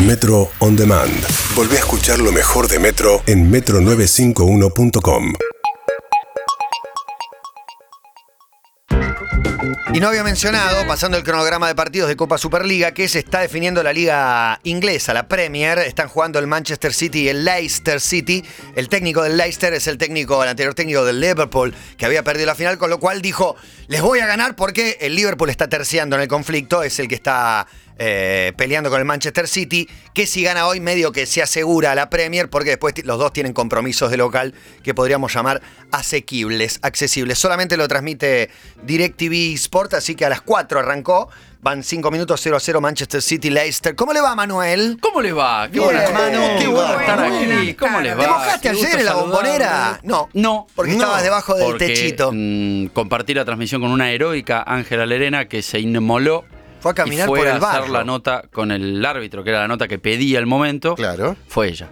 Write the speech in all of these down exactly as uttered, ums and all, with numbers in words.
Metro On Demand. Volvé a escuchar lo mejor de Metro en metro novecientos cincuenta y uno punto com. Y no había mencionado, pasando el cronograma de partidos de Copa Superliga, que se está definiendo la liga inglesa, la Premier. Están jugando el Manchester City y el Leicester City. El técnico del Leicester es el técnico, el anterior técnico del Liverpool, que había perdido la final, con lo cual dijo, les voy a ganar porque el Liverpool está terciando en el conflicto, es el que está eh, peleando con el Manchester City, que si gana hoy medio que se asegura la Premier, porque después los dos tienen compromisos de local que podríamos llamar asequibles, accesibles. Solamente lo transmite DirecTV Sport, así que a las cuatro arrancó. Van cinco minutos, cero a cero Manchester City, Leicester. ¿Cómo le va, Manuel? ¿Cómo les va? Qué Bien, buena mano, qué bueno estar aquí. ¿Cómo les va? ¿Te mojaste Qué gusto ayer en la bombonera? saludarles. No. No. Porque no, estabas debajo del porque, techito. Mmm, compartí la transmisión con una heroica Ángela Lerena que se inmoló. Fue a caminar y fue por el a hacer barro. la nota con el árbitro, que era la nota que pedía el momento. Claro. Fue ella.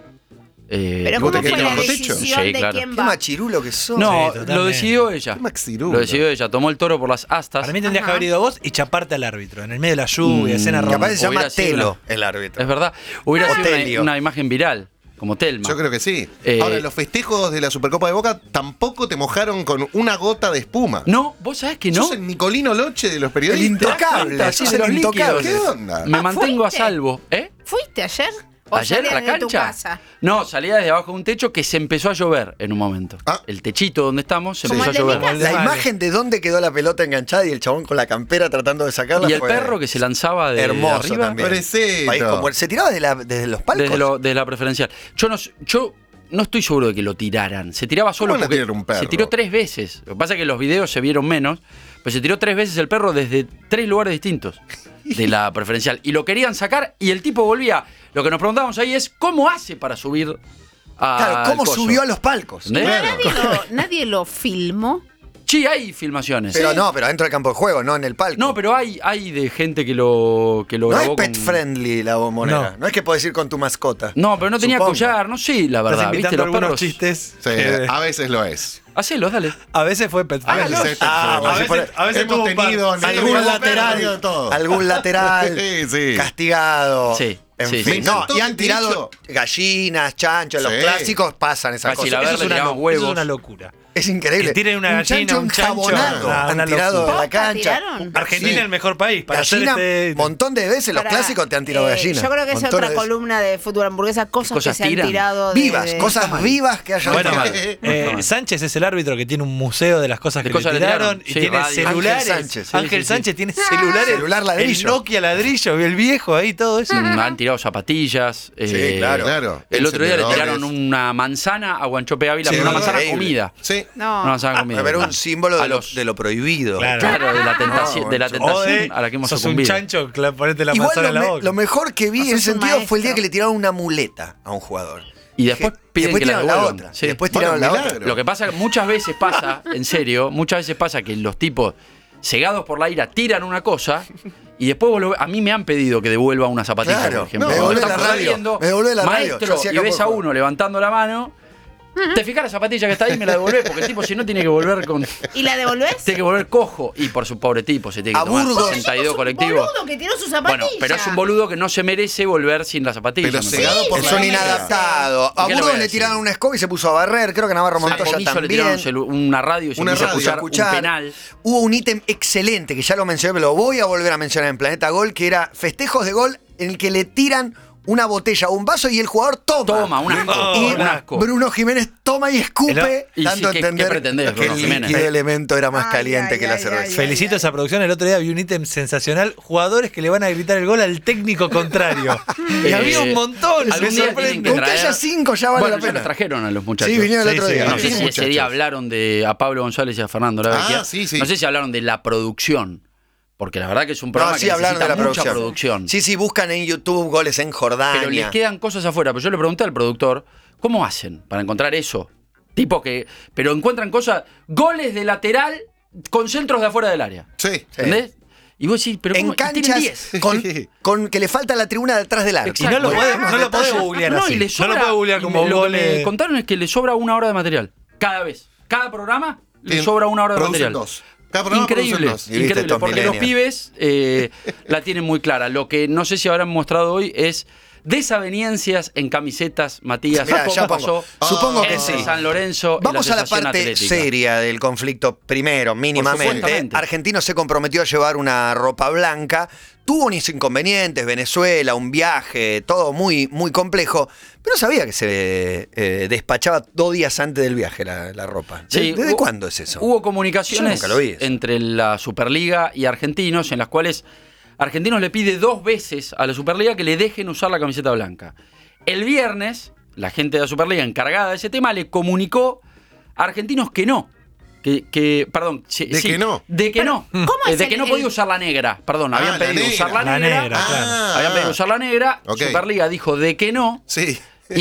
Eh, Pero ¿vos ¿cómo te fue quedaste la bajo techo? decisión Sí, de claro. quién Qué va? machirulo que sos. No, Sí, lo totalmente. decidió ella. Qué maxirulo. Lo decidió ella. Tomó el toro por las astas. Para mí tendrías que Ajá. haber ido vos y chaparte al árbitro, en el medio de la lluvia, Mm, escena Capaz romántica. se llama Hubiera sido Telo, una- el árbitro. Es verdad. Hubiera O sido Telio. una, una imagen viral, como Telma. Yo creo que sí. Eh, Ahora, los festejos de la Supercopa de Boca tampoco te mojaron con una gota de espuma. No, vos sabés que no. Sos el Nicolino Loche de los El periodistas. intocable, Así sos de el los intocable. líquidos. ¿Qué onda? Me Ah, mantengo ¿fuiste? a salvo. ¿Eh? ¿Fuiste ayer? ¿O ¿Ayer a salías la de tu cancha? casa? No, salía desde abajo de un techo que se empezó a llover en un momento. Ah. El techito donde estamos se Como empezó a el de mi llover. casa. La Vale. imagen de dónde quedó la pelota enganchada y el chabón con la campera tratando de sacarla. Y el fue perro que se lanzaba de hermoso arriba. también. Pobrecito. País como- se tiraba desde, la- desde los palcos. Desde, lo- desde la preferencial. Yo no, yo no estoy seguro de que lo tiraran. Se tiraba solo ¿Cómo le porque tiraron un perro? se tiró tres veces. Lo que pasa es que los videos se vieron menos, pero se tiró tres veces el perro desde tres lugares distintos de la preferencial. Y lo querían sacar y el tipo volvía. Lo que nos preguntábamos ahí es ¿cómo hace para subir a Claro, ¿cómo subió a los palcos? ¿Entendés? Pero nadie lo, nadie lo filmó. Sí, hay filmaciones. Pero no, pero dentro del campo de juego, no en el palco. No, pero hay, hay de gente que lo, que lo No es grabó pet con- friendly la bombonera. No. No. es que podés ir con tu mascota. No, pero no tenía Supongo. collar, no sé, la Estás verdad. ¿Viste? invitando Los algunos perros. chistes. Sí, que- a veces lo es. Hacelos, dale. a veces fue pet A friendly. veces es Ah, perfecto. a veces, a veces Hemos tuvo un par. tenido Sí, Algún hemos lateral, tenido todo. algún lateral Sí, sí. castigado. Sí, En sí, fin, sí. no, Me y han encantó, tirado de hecho. gallinas, chanchos, los Sí. clásicos pasan esas Casi cosas. la Eso verde es, Eso es, le una, tiraban lo- huevos. eso es una locura. es increíble. Que tiren una gallina, chancho un chancho, enjabonado. una- han una tirado locura. a la ¿Posta cancha. tiraron? Argentina Sí. es el mejor país para Gallina, hacer este... montón de veces los Pará, clásicos te han tirado eh, gallinas. Yo creo que es Montones otra de veces. columna de Fútbol Hamburguesa, cosas, cosas que se han tiran? tirado de, Vivas, de- cosas vivas que hayan Bueno, tirado. eh, Sánchez es el árbitro que tiene un museo de las cosas De que cosas le le tiraron tiraron. y Sí, tiene radio. celulares. Ángel Sánchez, sí, Ángel sí, Sánchez tiene celulares. Celular ladrillo. El Nokia ladrillo, el viejo ahí, todo eso. Mm, Han tirado zapatillas. eh, claro. Claro. El otro día le Encendedores. tiraron una manzana a Guanchope Ávila, Sí, pero una manzana increíble. comida. Sí. No. Una manzana comida. A ver, un símbolo de A lo, los- de lo prohibido. Claro. Claro, de la tentación, No, de la o tentación O de, a la que hemos sos un sucumbido. chancho, cla- ponete la Igual manzana lo, en la me- boca. lo mejor que vi O en ese sos un sentido fue el día maestro. que le tiraron una muleta a un jugador. Y después Que- piden después que la tiraron la devuelvan. otra. Sí. Y después Bueno, tiraron la milagro. otra. Lo que pasa que muchas veces pasa, en serio, muchas veces pasa que los tipos, cegados por la ira, tiran una cosa y después vos lo- a mí me han pedido que devuelva una zapatilla, Claro, por ejemplo. me Cuando devolvé la estamos radio, saliendo, me devolvé la radio, maestro, yo hacía y ves campo a de juego. uno levantando la mano, te fijas la zapatilla que está ahí y me la devolvés, porque el tipo si no tiene que volver con... ¿Y la devolvés? Tiene que volver cojo. Y por su pobre tipo se tiene que A tomar Burgos. sesenta y dos Un colectivos. boludo que tiró su zapatilla. Bueno, pero es un boludo que no se merece volver sin la zapatilla. Pero me cegado parece. por Que la son ira. inadaptados. A ¿Qué le voy Burgos a le decir? tiraron una escoba y se puso a barrer. Creo que Navarro A Montoya Comiso le también. tiraron un celu- una radio y se Una puso a radio. escuchar, escuchar. un penal. Hubo un ítem excelente que ya lo mencioné, pero lo voy a volver a mencionar en Planeta Gol, que era festejos de gol en el que le tiran una botella o un vaso y el jugador toma. Toma, un asco. Oh, Y un asco. Bruno Jiménez toma y escupe, Y dando a sí, ¿qué- entender qué pretendés, que Bruno el Jiménez? líquido elemento era más Ay, caliente ay, que la ay, cerveza. ay, Felicito esa producción. El otro día vi un ítem sensacional. Jugadores que le van a gritar el gol al técnico contrario. Y Eh, había un montón. algún Me día sorprende. tienen que Con que traer- haya cinco ya vale Bueno, la ya pena. los trajeron a los muchachos. Sí, vinieron el Sí, otro sí, día. No sé sí, si ese día hablaron de a Pablo González y a Fernando Lavecchia. Ah, sí, sí. No sé si hablaron de la producción. Porque la verdad que es un No, programa sí que hablaron de necesita la mucha producción. producción. Sí, sí, buscan en YouTube goles en Jordania. Pero les quedan cosas afuera. Pero yo le pregunté al productor, ¿cómo hacen para encontrar eso? Tipo que... Pero encuentran cosas... Goles de lateral con centros de afuera del área. Sí. ¿Entendés? Y vos decís, pero en ¿cómo? Y tienen canchas diez. con, con que le falta la tribuna detrás del arco. Y no lo Exacto. podés, no lo podés Detalles. googlear No, así. y le no sobra, lo podés googlear y como me- Lo que goles. me contaron es que le sobra una hora de material. Cada vez. Cada programa le Tienen- sobra una hora de producen material. dos. Cada programa producen Increíble, dos. Y viste increíble, estos porque los millennials. pibes eh, la tienen muy clara. Lo que no sé si habrán mostrado hoy es desavenencias en camisetas, Matías. Mirá, ¿Cómo ya pongo. pasó Supongo que entre sí. San Lorenzo y Vamos la a la Asociación parte Atlética? seria del conflicto primero, mínimamente. supuestamente. Argentino se comprometió a llevar una ropa blanca. Tuvo unos inconvenientes, Venezuela, un viaje, todo muy, muy complejo. Pero sabía que se eh, despachaba dos días antes del viaje la, la ropa. Sí, ¿Desde hubo- cuándo es eso? Hubo Yo comunicaciones nunca lo vi eso. entre la Superliga y Argentinos en las cuales Argentinos le pide dos veces a la Superliga que le dejen usar la camiseta blanca. El viernes, la gente de la Superliga encargada de ese tema le comunicó a Argentinos que no. Que, que perdón, sí, ¿De sí, que no? De que no. ¿cómo Eh, es de el- que no el- podía usar la negra. Perdón, Ah, habían la pedido usar la La negra. negra, claro. Ah, Habían pedido usar la negra. Ok. Superliga dijo de que no. Sí.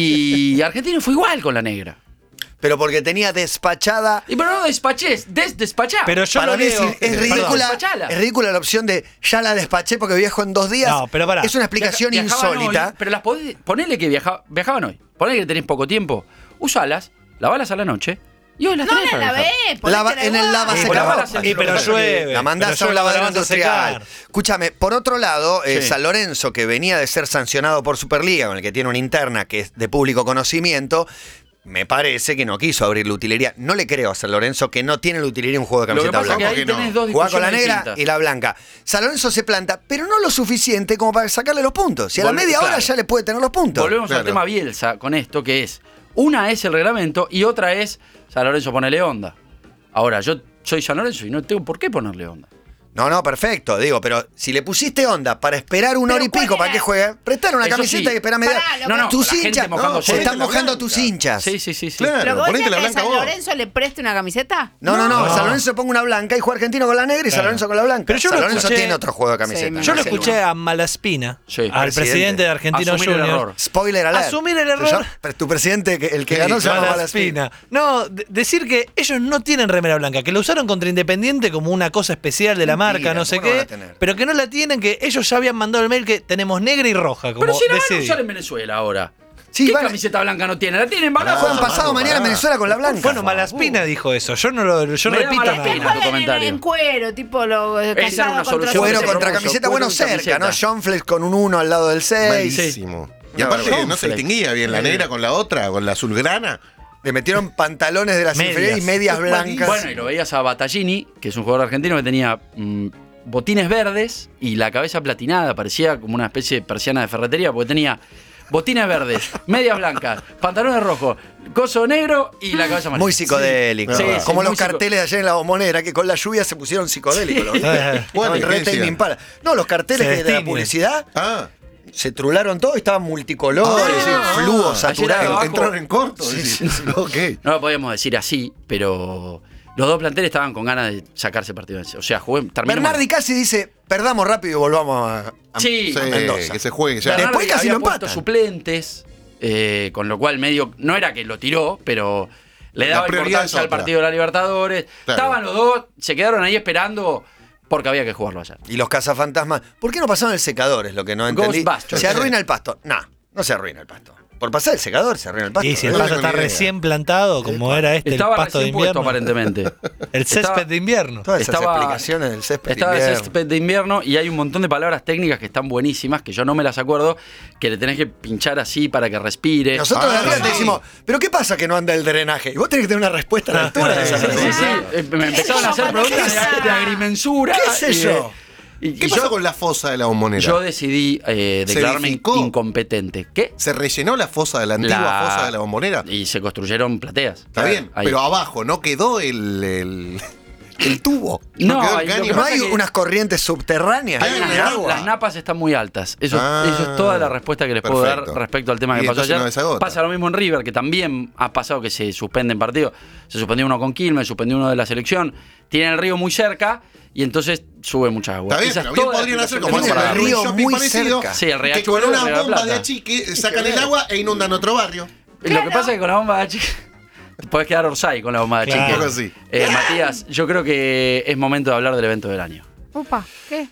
Y Argentinos fue igual con la negra. Pero porque tenía despachada. Y pero no despaché, desdespachá. Pero yo Para lo mí es, leo. es Perdón. ridícula, Despachala. es ridícula la opción de ya la despaché porque viajo en dos días. No, pero pará. Es una explicación Viaja- viajaban insólita. hoy, pero las podés, ponele que viaja- viajaban hoy. Ponele que tenés poco tiempo. Usalas, lavalas a la noche y hoy las No tenés la para viajar. lavé. Lava- ponete en el igual. lava Eh, seca. por la ropa. bala se- Y pero llueve. La mandás pero a un llueve, la lavadero vas a industrial. secar. Escúchame, por otro lado, eh, Sí. San Lorenzo, que venía de ser sancionado por Superliga, con el que tiene una interna que es de público conocimiento, me parece que no quiso abrir la utilería. No le creo a San Lorenzo que no tiene la utilería un juego de Lo que camiseta pasa es que blanca. ahí que no. tenés dos Juega con la discusiones negra distintas. y la blanca. San Lorenzo se planta, pero no lo suficiente como para sacarle los puntos. Si a la Volve- media hora claro. ya le puede tener los puntos. Volvemos Claro. al tema Bielsa con esto, que es, una es el reglamento y otra es San Lorenzo ponele onda. Ahora, yo soy San Lorenzo y no tengo por qué ponerle onda. No, no, perfecto, digo, pero si le pusiste onda para esperar una Pero hora y ¿cuál pico para era? que juegue, prestar una Eso camiseta sí. y esperar media Pará, lo No, que- no, tus la gente hinchas mojando se todo. están la mojando blanca. tus hinchas. Sí, sí, sí, sí. Claro. ¿Pero vos ponete decías la que blanca San vos. Lorenzo le preste una camiseta? No, no, no, No. San Lorenzo ponga una blanca y juega Argentino con la negra y San Claro. Lorenzo con la blanca. Pero yo San lo Lorenzo escuché- tiene otro juego de Sí, camiseta. me Yo lo Es el escuché a Malaspina, Sí. al Presidente. presidente de Argentinos Asumir el Juniors. error. Spoiler alert. Asumir el Se error. llama- pero tu presidente, que- el que Sí, ganó, se llama Malaspina. Malaspina. No, de- decir que ellos no tienen remera blanca, que lo usaron contra Independiente como una cosa especial de la Mentira, marca, no sé ¿cómo no van qué, a tener? pero que no la tienen, que ellos ya habían mandado el mail que tenemos negra y roja, como Pero si la van a decidí. usar en Venezuela ahora. Sí, ¿Qué van a- camiseta blanca no tiene? La tienen, van a Juegan Ah, pasado Manu, mañana en pará. Venezuela con la blanca. Bueno, Malaspina dijo eso, yo no lo yo Me da repito Malaspina. nada. tu Juegan en, comentario. en cuero, tipo lo era casado una contra solución. Cuero se contra propuso, camiseta, cuero bueno, y cerca, ¿no? camiseta. John Flex con un uno al lado del seis. Malísimo. Y Una aparte vergüenza. no se distinguía bien la negra con la otra, con la azulgrana. Le metieron pantalones de las Medias. inferiores y medias blancas. Bueno, y lo veías a Battaglini, que es un jugador argentino que tenía mm, botines verdes y la cabeza platinada, parecía como una especie de persiana de ferretería, porque tenía botines verdes, medias blancas, pantalones rojos, coso negro y la cabeza amarilla. Muy psicodélico. Sí, ¿verdad? sí, Como muy los psico- carteles de ayer en la Bombonera, que con la lluvia se pusieron psicodélicos. ¿lo viste? ¿Cuál Estaban es? re ¿Qué decían? Tame Impala. No, los carteles Se que de la destiñen. publicidad Ah, se trularon todo y estaban multicolores, Ah, fluo, ah, saturado. abajo- entraron en corto. Sí, decís. sí, sí. Ok. No lo podíamos decir así, pero los dos planteles estaban con ganas de sacarse partido. O sea, jugué, terminamos. Bernardi casi dice, perdamos rápido y volvamos a, a- Sí. a Sí, Mendoza. que se juegue ya. Bernardi Después casi había lo puesto empatan. suplentes, eh, con lo cual medio, no era que lo tiró, pero le La daba prioridad importancia es al otra. partido de la Libertadores. Claro. Estaban los dos, se quedaron ahí esperando porque había que jugarlo ayer. Y los cazafantasmas. ¿Por qué no pasaron el secador? Es lo que no entendí. Ghostbusters. Se arruina el pasto. No, no se arruina el pasto. Por pasar el secador se arruina el pasto. Y si el no pasto tengo está ni idea. recién plantado, como era este, el Estaba pasto de recién puesto invierno. aparentemente. El césped Estaba- de invierno. Todas esas Estaba- explicaciones del césped. Estaba el invierno. césped de invierno y hay un montón de palabras técnicas que están buenísimas, que yo no me las acuerdo, que le tenés que pinchar así para que respire. Nosotros de Ah, arriba sí. te decimos, ¿pero qué pasa que no anda el drenaje? Y vos tenés que tener una respuesta a la altura de Sí, esa sí, sí, sí. pregunta. Eh, Me empezaron a hacer ¿Qué preguntas es de, esa? de agrimensura. ¿Qué sé y de- yo? y- ¿Qué y pasó yo, con la fosa de la bombonera? yo decidí eh, ¿Se declararme edificó? incompetente. ¿Qué? ¿Se rellenó la fosa de la antigua La- fosa de la bombonera? Y se construyeron plateas. Está bien, Ahí. pero abajo no quedó el, el, el tubo. No, quedó ahí el lo caño. que ¿No pasa hay que- unas corrientes subterráneas? Hay Las, una na- agua. las napas están muy altas. Eso, Ah, eso es toda la respuesta que les puedo perfecto. dar respecto al tema Y que pasó entonces no ayer. desagota. Pasa lo mismo en River, que también ha pasado que se suspenden partidos. Se suspendió uno con Quilmes, se suspendió uno de la selección. Tienen el río muy cerca y entonces sube mucha agua. Está bien, Esa es pero bien toda la podrían hacer explicación como que Tienen tengo hacen el para en dar. río Shopping muy parecido, cerca. Sí, el que riachuelo con de una Río de la bomba de Plata. achique sacan el agua e inundan otro barrio. Lo que pasa es que con la bomba de chique podés quedar Orsay con la bomba de Claro. chique. Algo así. Eh, Matías, yo creo que es momento de hablar del evento del año. Upa, ¿qué?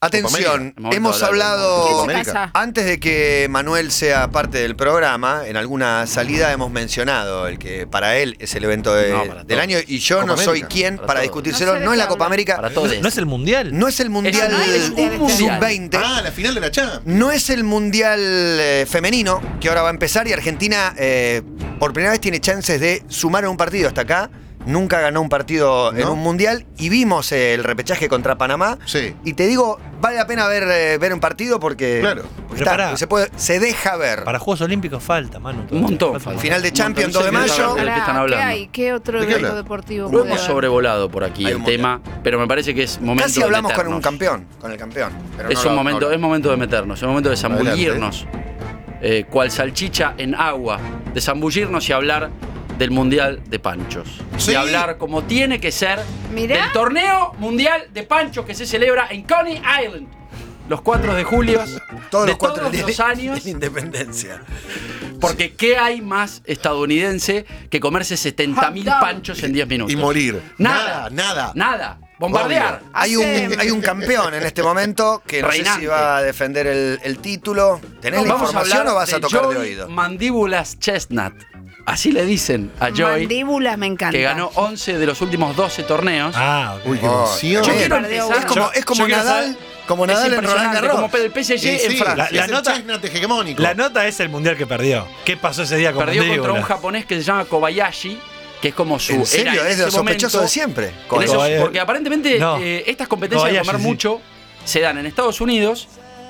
Atención, América. hemos Momento de hablar hablado, ¿Quién se América. casa? antes de que Manuel sea parte del programa, en alguna salida hemos mencionado el que para él es el evento de- No, para del todos. año y yo Copa no soy América. quien Para para, todos. discutírselo. No sé de No, es qué la Copa hablan. América, Para todos. ¿No es el mundial? no es el Mundial no es un mundial. sub veinte. Ah, la final de la Champions. No es el Mundial eh, femenino que ahora va a empezar y Argentina eh, por primera vez tiene chances de sumar en un partido hasta acá. Nunca ganó un partido en ¿No? un Mundial y vimos eh, el repechaje contra Panamá. Sí. Y te digo, vale la pena ver, eh, ver un partido porque, Claro. porque Pero está, pará. se, puede, se deja ver. Para Juegos Olímpicos falta, Manu. Un montón Falta. falta. Final de Un Champions, montón. dos de No sé mayo. ¿De qué están Pará, hablando? ¿Qué hay? ¿Qué otro ¿De qué evento habla? deportivo Lo puede hemos haber? sobrevolado por aquí Hay el un tema, pero me parece que es momento Casi de hablamos con meternos. un campeón, con el campeón. pero Es no un lo- momento, no lo- es momento de meternos, es momento de Adelante. zambullirnos, eh, cual salchicha en agua, de zambullirnos y hablar del Mundial de Panchos. Sí. Y hablar como tiene que ser Mirá. del torneo mundial de Panchos que se celebra en Coney Island. Los cuatro de julio Todos de los cuatro todos días los años. de independencia. Porque ¿qué hay más estadounidense que comerse setenta mil Hot dog. panchos en diez minutos? Y morir. Nada, Nada, nada. Nada. Bombardear. Obvio. Hay un, Hace- hay un campeón en este momento que no sé Reinante. si va a defender el, el título. ¿Tenés la Vamos a información hablar o vas a de tocar de Joey oído? Mandíbulas Chestnut. Así le dicen a Joey, Mandíbulas me encanta. que ganó once de los últimos doce torneos. Ah, ok. Uy, qué Oh, emoción. Yo Che, quiero perdió empezar. Es como, uno. es como Yo quiero Nadal, saber- como Es Nadal en Roland impresionante, Garros. como el P S G Sí, en sí, Francia. La- es la el nota- chestnut hegemónico. La nota es el mundial que perdió. ¿Qué pasó ese día con Perdió contra Mandíbula? un japonés que se llama Kobayashi, que es como su... ¿En serio? era en Es de ese los sospechosos momento- de siempre. en esos- Kobayashi. porque aparentemente No. eh, estas competencias de Kobayashi, comer sí. mucho se dan en Estados Unidos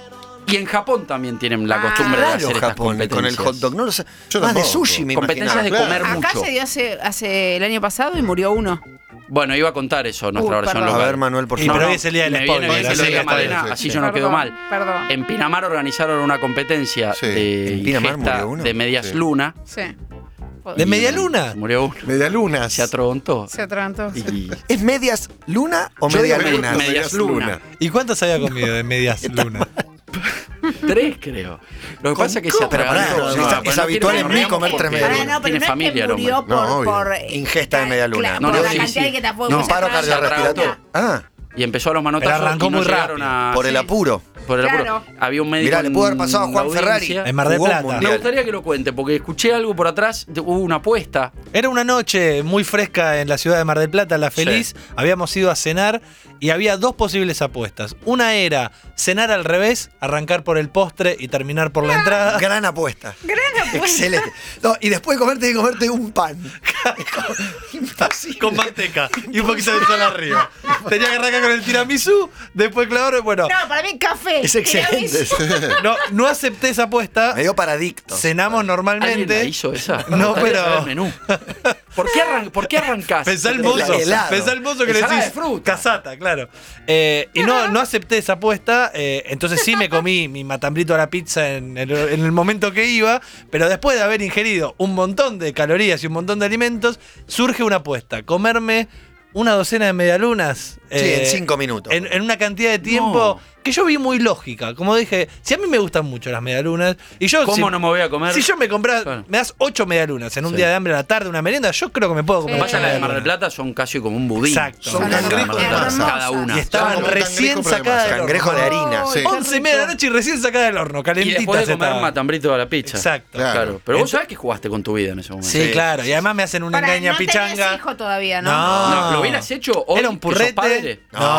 y en Japón también tienen la Ah, costumbre de Raro hacer estas Japón con el competencias. hot dog. No lo sé. Yo Más de tampoco. sushi me Competencias imaginaba. de comer Acá mucho. se dio hace, hace el año pasado y murió uno. Bueno, iba a contar eso, nuestra Uh, versión perdón. A local. ver, Manuel, por Y favor. pero hoy es el día del me viene spoiler, bien que así lo que diga está bien, Malena, sí, así sí. yo no quedo Perdón, mal. Perdón. En Pinamar organizaron una competencia Sí. de ¿En Pinamar ingesta murió uno? de medias Sí. luna. Sí. ¿De media luna? Murió uno. Media luna. Se atrontó. Se atragantó. sí. Y ¿Es medias luna o Yo media digo luna? medias medias luna. luna. ¿Y cuántos había comido de medias luna? tres, creo. Lo que pasa es que se ¿Cómo? Pero pará, atragantó. no, No, no, pero es no quiere habitual en que mí nos comer reamos tres porque medias Pará, no, pero tiene no familia, es que el hombre. murió por, No, obvio. por eh, Ingesta de media luna. claro, No, por no, la sí, cantidad sí. que tampoco No, se Paro atraganta. cardiorrespiratorio. Ah, Y empezó a los manotazos. Pero arrancó y no muy llegaron rápido. a- por el sí, apuro. Por el apuro. Claro. Había un médico. Mirá, le pudo haber en pasado a Juan la Ferrari. audiencia. En Mar del Jugó un Plata. Me mundial. gustaría que lo cuente, porque escuché algo por atrás, de- hubo una apuesta. Era una noche muy fresca en la ciudad de Mar del Plata, La Feliz. Habíamos ido a cenar y había dos posibles apuestas. Una era cenar al revés, arrancar por el postre y terminar por la entrada. Gran apuesta. Gran apuesta. Excelente. No, y después comerte y comerte un pan. Imposible. Con manteca y un poquito de sal arriba. Tenía que arrancar con el tiramisú, después clavar. Bueno, No, para mí café. Es excelente. no, no acepté esa apuesta. Me dio paradicto. Cenamos ¿Alguien la normalmente. hizo esa? No, Me gustaría pero- saber el menú. ¿Por qué, arran ¿Por qué arrancás? Pensá el mozo, El helado. pensá el mozo que le Ensalada decís de fruta. casata, claro. Eh, y no, no acepté esa apuesta, eh, entonces sí me comí mi matambrito a la pizza en el, en el momento que iba, pero después de haber ingerido un montón de calorías y un montón de alimentos, surge una apuesta, comerme una docena de medialunas. Sí, en cinco minutos. En, en una cantidad de tiempo No. que yo vi muy lógica. Como dije, si a mí me gustan mucho las medialunas, y yo... ¿Cómo si- no me voy a comer? Si yo me compras, Claro. me das ocho medialunas en un Sí. día de hambre a la tarde, una merienda, yo creo que me puedo comer. Sí. Pasa ocho la de Mar del medialunas. Plata son casi como un budín. Exacto. Son Son cangrejos de hermosas. masa. cada una. Y estaban Son como recién cangrejo, pero de sacadas del horno. Cangrejo de harina. Ay, Sí. qué once y media de la noche y recién sacada del horno, Y calentitas después de comer estaban. matambrito a la pizza. Exacto. Claro. Claro. Pero vos Ent- sabés que jugaste con tu vida en ese momento. Sí, Sí, claro. sí, Y además me hacen una Para, engaña no pichanga. tenés hijo todavía, ¿no? No. No, ¿lo hubieras hecho hoy Era un que sos purrete. padre?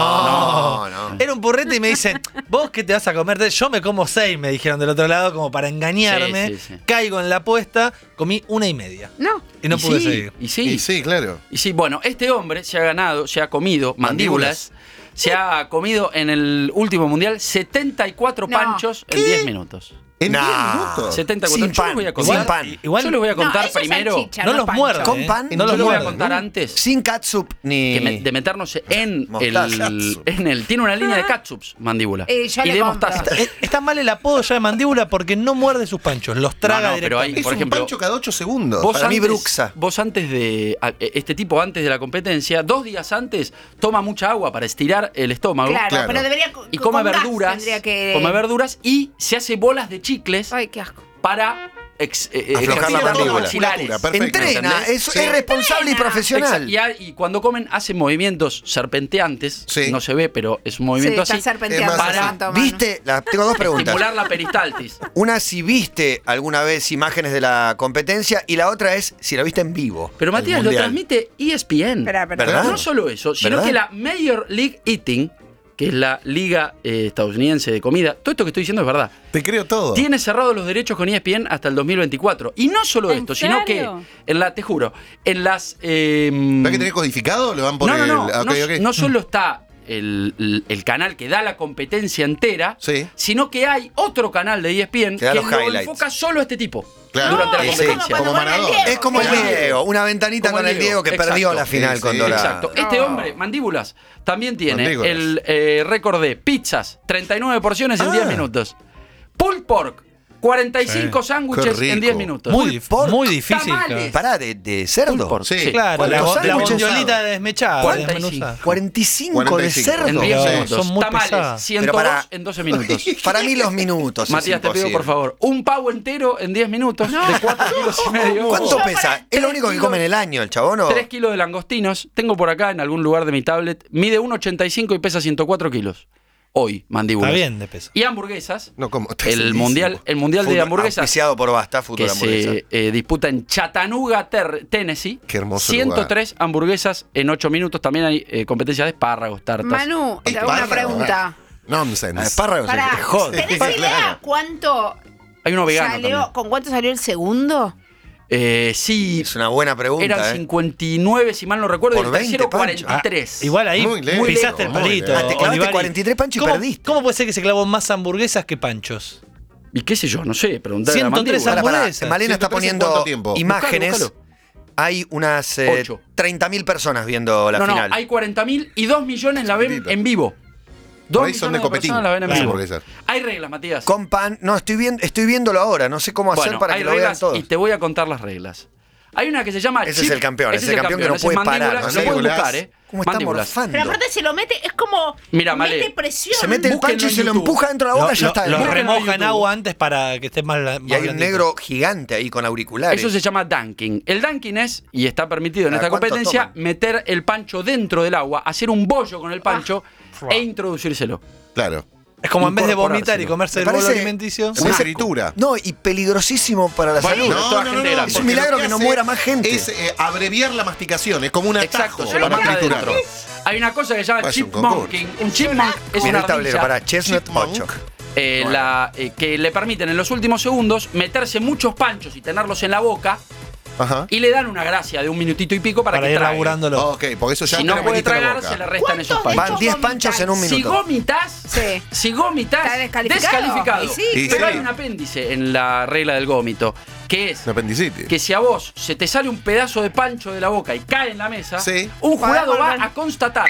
No, no. Era un purrete y me dicen, ¿vos qué te vas a comer? Yo me como seis, me dijeron del otro lado, como para engañarme. Sí, sí, sí. Caigo en la apuesta, comí una y media. No. Y no Y pude sí, seguir. Y sí, Y sí, claro. Y sí, bueno, este hombre se ha ganado, se ha comido mandíbulas, se ha comido en el último mundial setenta y cuatro No. panchos en diez minutos. En Nah. diez minutos. setenta y cuatro. Sin Yo pan, les voy a sin contar. pan. Igual- Yo les voy a No, contar eso es primero. salchicha, no los pancho. muerdan. Con ¿eh? pan, No Yo los les voy a muerdan. contar antes Sin catsup ni. que me- de meternos en Mostaza. el, en el. Tiene una línea de catsups, mandíbula. Eh, yo y le de compro. mostaza. Eh, Está mal el apodo ya de mandíbula porque no muerde sus panchos, los traga No, no, pero hay- directamente. Es por un ejemplo, pancho cada ocho segundos. Vos Para mí, antes, Bruxa. vos antes de. a- Este tipo antes de la competencia, dos días antes, toma mucha agua para estirar el estómago. Claro, Claro. pero debería. co- Y come con gas verduras. tendría que- Come verduras y se hace bolas de chicles Ay, qué asco. para ex, eh, Aflojar la ejercitar los mandíbula. maxilares. Perfecto. Entrena, ¿Entendés? es, es responsable y profesional. Exacto. Y, ha- y cuando comen hacen movimientos serpenteantes, Sí. no se ve, pero es un Sí, movimiento está así, serpenteando. Es más, se levantó, mano. ¿Viste? La- tengo dos preguntas. estimular la peristaltis. Una, si viste alguna vez imágenes de la competencia, y la otra es si la viste en vivo. Pero el Matías, lo Mundial. transmite E S P N. Espera, espera. ¿Verdad? No solo eso, sino ¿Verdad? que la Major League Eating, que es la liga eh, estadounidense de comida, todo esto que estoy diciendo es verdad, Te creo todo. tiene cerrados los derechos con E S P N hasta el dos mil veinticuatro. Y no solo ¿En esto, sino que, serio? en la, te juro, en las... eh, ¿Va que tenés codificado o lo van por no, no, el. no, ah, ok, no, ok. no solo está el, el- el canal que da la competencia entera, Sí. sino que hay otro canal de E S P N Que da que los lo highlights. enfoca solo a este tipo Claro. durante la No, es competencia. como cuando gana el Maradona. Diego. Es como el Como el Diego, una ventanita Como con el el Diego que Diego, perdió la exacto. final Sí, con sí. Dorado. Exacto. Este hombre, Mandíbulas, también tiene Mandíbulas. el eh, récord de pizzas, treinta y nueve porciones en Ah. diez minutos. Pulled pork, cuarenta y cinco Qué sándwiches rico. en diez minutos. Muy, dif- pork, muy difícil. tamales. Pará, ¿de, de cerdo? Pulled pork, Sí. Claro, la, ¿Cuántos la sándwiches? bondiolita desmechada, cuarenta y desmenuzada. cinco. cuarenta y cinco de cuarenta y cinco. cerdo. En diez Sí. minutos. Son muy Tamales, pesadas. ciento Pero dos para- en doce minutos. Para mí los minutos. es Matías, te pido imposible. por favor, un pavo entero en diez minutos de cuatro kilos y medio. ¿Cuánto Yo pesa? para- ¿Es lo único que come en el año el chabón o? tres kilos de langostinos. Tengo por acá en algún lugar de mi tablet. Mide uno ochenta y cinco y pesa ciento cuatro kilos. Hoy, mandíbulas. Está bien de peso. Y hamburguesas. No, como. está El segurísimo. mundial, el mundial de Fútbol, hamburguesas auspiciado por Basta, fútbol que hamburguesa. se eh, disputa en Chattanooga, Ter- Tennessee. Qué hermoso ciento tres hamburguesas en ocho minutos. También hay eh, competencias de espárragos, tartas. Manu, te hago una Espárrago. pregunta. Nonsense. Ah, espárragos, Pará, se jode. ¿tenés Claro. idea cuánto Hay uno vegano salió, también. con cuánto salió el segundo? Eh, sí, Es una buena pregunta. eran ¿eh? cincuenta y nueve, si mal no recuerdo, y Por el tercero veinte, Pancho. cuarenta y tres. Ah, igual ahí Muy lejos, pisaste el muy palito. lejos. Ah, te clavaste Olivari. cuarenta y tres, Pancho, y ¿Cómo, perdiste. ¿Cómo puede ser que se clavó más hamburguesas que panchos? Y qué sé yo, no sé, preguntarle a la ciento tres mandíbula. Pará, pará. hamburguesas. Malena está ciento tres en poniendo cuánto tiempo. imágenes. Buscalo, Hay unas eh, Ocho. treinta mil personas viendo la no, final. no, hay cuarenta mil y dos millones la ven Chiquitito. en vivo. Dos Por ahí son de millones copetín. personas la ven en las vivo. hamburguesas. Hay reglas, Matías. Con pan. No, estoy, viendo, estoy viéndolo ahora. No sé cómo hacer Bueno, para hay que lo vean reglas todos. y te voy a contar las reglas. Hay una que se llama Ese chip- es el campeón, ese es el campeón que no ese puede es mandíbula, parar, ¿no? Lo pueden Mandíbulas. buscar, ¿eh? ¿Cómo está Mandíbulas. morfando? Pero aparte se lo mete, es como Mira, mete Male, presión. Se mete el Búsquenlo pancho y en se lo YouTube. empuja dentro de la boca Lo, y ya lo- está. lo Búsquenlo en remoja en YouTube. agua antes para que esté más, más Y hay un blandito. negro gigante ahí con auriculares. Eso se llama dunking. El dunking es, y está permitido en ¿Cada esta cuánto competencia, toman? meter el pancho dentro del agua, hacer un bollo con el pancho e introducírselo. Claro. Es como en vez de vomitar y Incorporárselo. comerse el Me bolo parece- alimenticio. Es una fritura. No, y peligrosísimo para la Bueno, salud. no, toda gente grande. Es un porque milagro lo que no hace muera más gente. Es eh, abreviar la masticación, es como un atajo Exacto, se lo para manda triturar. adentro. Hay una cosa que se llama Parece un chipmunking. Un chipmunk es Mira una el tablero, ardilla para Chestnut Chipmunk. ocho. eh, la, eh, que le permiten en los últimos segundos meterse muchos panchos y tenerlos en la boca Ajá. y le dan una gracia de un minutito y pico para, Para que ir trague. laburándolo. Ok, porque eso ya Si te no lo puede metiste en la tragar, boca. se le restan esos ¿Cuántos de panchos. Van diez panchos en un Si minuto. gomitas, Sí. si gomitas, Está descalificado. descalificado. Y sí. Y Pero sí. hay un apéndice en la regla del gómito, que es Un apendicitis. que si a vos se te sale un pedazo de pancho de la boca y cae en la mesa, Sí. un jurado Podés va volver. a constatar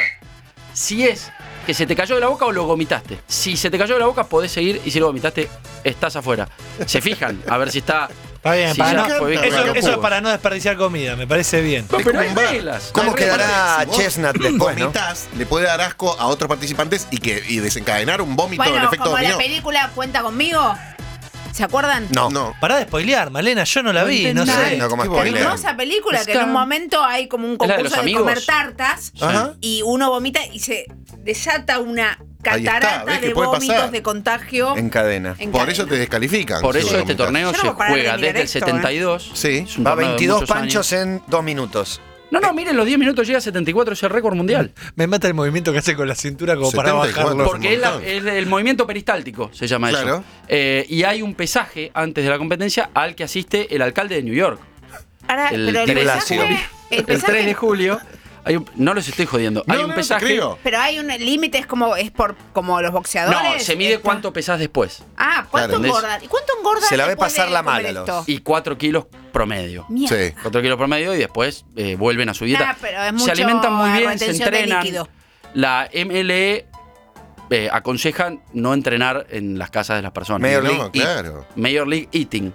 si es que se te cayó de la boca o lo vomitaste. Si se te cayó de la boca, podés seguir, y si lo vomitaste, estás afuera. Se fijan a ver si está... Está bien, si para ya no- fue bien eso, con los eso es jugos. para no desperdiciar comida, me parece bien. No, Es pero como hay un bar. reglas. ¿Cómo hay reglas. quedará Si vos Chestnut después, no? vomitas, le puede dar asco a otros participantes y que y desencadenar un vómito en Bueno, efecto como la dominó. película Cuenta Conmigo. ¿Se acuerdan? No. No. Pará de spoilear, Malena, yo no la No vi, no entendí sé. No, como Qué Qué spoiler. hermosa película, que en Está- un momento hay como un ¿Es la de concurso los de, amigos? comer tartas Ajá. y uno vomita y se desata una Ahí está, catarata ¿ves que de puede vómitos pasar? de contagio. En cadena. en Por cadena. eso te descalifican. Por si eso vos este vomitas. torneo Yo no se puedo parar de juega mirar desde el esto, ¿eh? setenta y dos. Sí. Es un Va torneo de veintidós muchos panchos años. en dos minutos. No, no, miren, los diez minutos llega a setenta y cuatro, es el récord mundial. Me mata el movimiento que hace con la cintura como para setenta y cuatro. bajarlo. Porque es, la- montón. es el movimiento peristáltico, se llama Claro. eso. Eh, y hay un pesaje antes de la competencia al que asiste el alcalde de New York. Ahora, El pero el tres- pesaje, el El tres de pesaje, julio. Hay un- no los estoy jodiendo. No, hay no, un no te pesaje. creo. pero hay un límite, es como es por como los boxeadores. No, se mide Está- cuánto pesás después. Ah, ¿cuánto Claro. engordan? ¿Y cuánto engordan? Se la ve después de pasar la comer mala, los- esto? Y cuatro kilos promedio. Mierda. Sí. cuatro kilos promedio y después eh, vuelven a su dieta. Nah, pero es se mucho alimentan muy bien, se retención de entrenan. líquido. La M L E eh, aconsejan no entrenar en las casas de las personas. Major No, League claro. Major League Eating,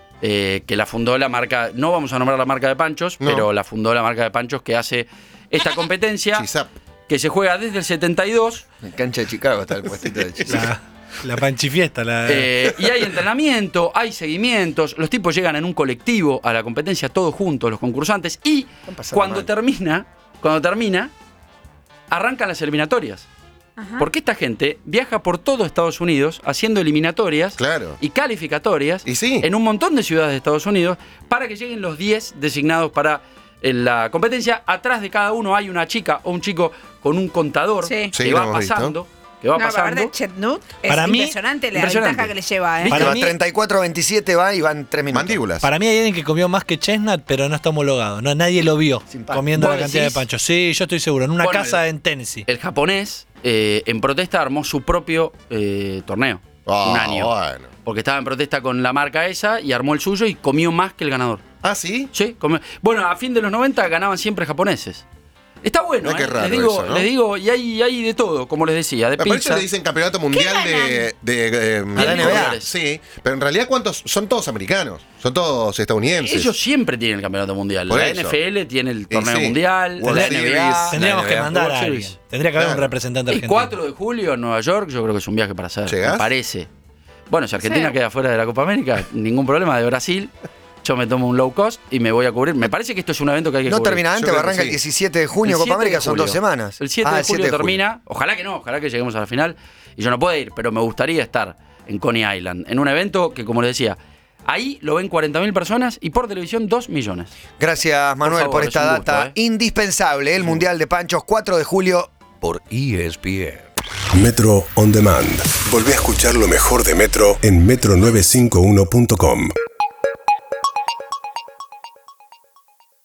eh, que la fundó la marca, no vamos a nombrar la marca de panchos, No. pero la fundó la marca de panchos que hace esta competencia, Chisap. que se juega desde el setenta y dos. En cancha de Chicago está el puestito de Chicago. La- La panchifiesta. La... Eh, y hay entrenamiento, hay seguimientos, los tipos llegan en un colectivo a la competencia todos juntos, los concursantes, y cuando mal. termina, cuando termina, arrancan las eliminatorias. Ajá. Porque esta gente viaja por todo Estados Unidos haciendo eliminatorias Claro. y calificatorias Y sí. en un montón de ciudades de Estados Unidos para que lleguen los diez designados para eh, la competencia. Atrás de cada uno hay una chica o un chico con un contador Sí. que Sí, lo va hemos visto. pasando, que va No, la pasando. verdad, Chetnut es Para mí, impresionante la impresionante. ventaja que le lleva, ¿eh? ¿Viste? Para va mí- treinta y cuatro a veintisiete va y van tres minutos. Mandíbulas. Para mí hay alguien que comió más que Chestnut, pero no está homologado. No, nadie lo vio Sin pan. comiendo ¿Vos la cantidad decís? de panchos. Sí, yo estoy seguro. En una Bueno, casa el- en Tennessee. El japonés, eh, en protesta, armó su propio eh, torneo. Ah, un año. bueno. Porque estaba en protesta con la marca esa y armó el suyo y comió más que el ganador. Ah, ¿sí? Sí, comió. Bueno, a fin de los noventa ganaban siempre japoneses. Está bueno, Mirá qué ¿eh? raro les digo, eso, ¿no? les digo, y hay, hay de todo, como les decía, de Me parece pizza. que le dicen campeonato mundial de, de, eh, A la N B A. dólares. Sí, pero en realidad ¿cuántos? Son todos americanos, son todos estadounidenses. Ellos siempre tienen el campeonato mundial. Por la eso. N F L tiene el torneo sí. mundial, World la N B A. Series. Tendríamos la que N B A, mandar World a alguien. Series. Tendría que haber un Claro. representante El argentino. cuatro de julio en Nueva York, yo creo que es un viaje para hacer. ¿Llegás? Me parece. Bueno, si Argentina Sí. queda fuera de la Copa América, ningún problema, de Brasil. Yo me tomo un low cost y me voy a cubrir. Me parece que esto es un evento que hay que No cubrir. termina antes, Yo creo arranca que el sí. diecisiete de junio, El Copa siete América de son julio. dos semanas. El siete Ah, de julio julio. termina. Ojalá que no, ojalá que lleguemos a la final. Y yo no puedo ir, pero me gustaría estar en Coney Island, en un evento que, como les decía, ahí lo ven cuarenta mil personas y por televisión dos millones. Gracias, Manuel, por, favor, esta es un gusto, data ¿eh? indispensable. El Mundial de Panchos, cuatro de julio, por E S P N. Metro On Demand. Volvé a escuchar lo mejor de Metro en metro novecientos cincuenta y uno punto com.